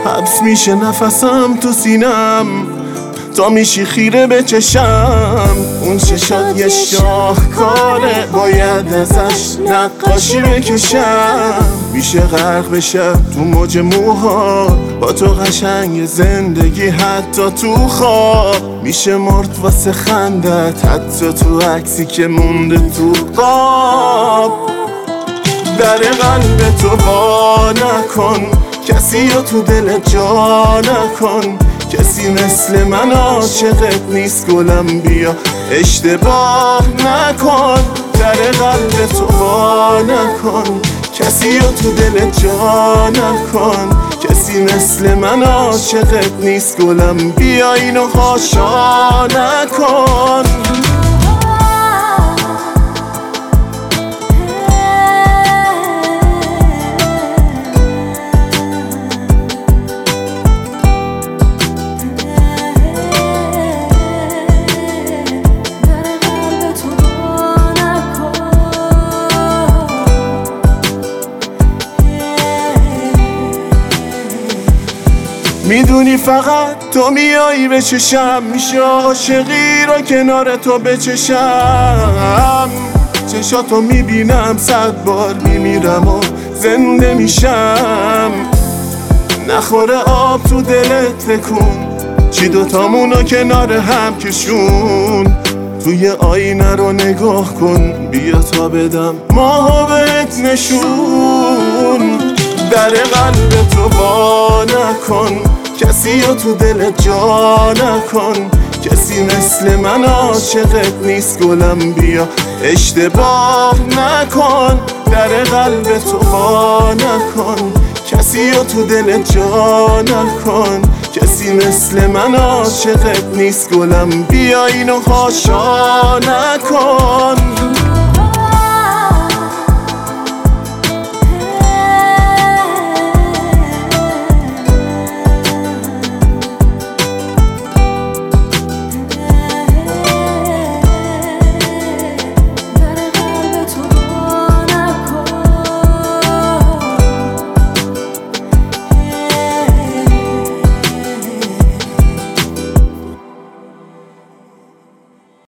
حبس میشه نفسم تو سینم تا میشی خیره به چشم. اون چشات یه شاهکاره، باید ازش نقاشی بکشم. میشه غرق بشه تو موج موها، با تو قشنگ زندگی حتی تو خواب. میشه مرد واسه خندت حتی تو عکسی که مونده تو قاب. در قلب تو وا نکن، کسی رو تو دل جا نکن. کسی مثل من عاشقت نیست گلم، بیا اشتباه نکن. در قلب تو وا نکن، کسی رو تو دل جا نکن. کسی مثل من عاشقت نیست گلم، بیا اینو خاشا نکن. میدونی فقط تو میایی به چشم، میشه عاشقی رو کنار تو بچشم. چشاتو میبینم 100 بار میمیرم و زنده میشم. نخوره آب تو دلت تکون، چی دوتامونو کنار هم کشون. توی آینه رو نگاه کن، بیا تا بدم ماهو بهت نشون. در قلب تو وا نکن، کسی رو تو دل جا نکن. کسی مثل من عاشقت نیست گلم، بیا اشتباه نکن. در قلب تو وا نکن، کسی رو تو دل جا نکن. کسی مثل من عاشقت نیست گلم، بیا اینو خاشا نکن.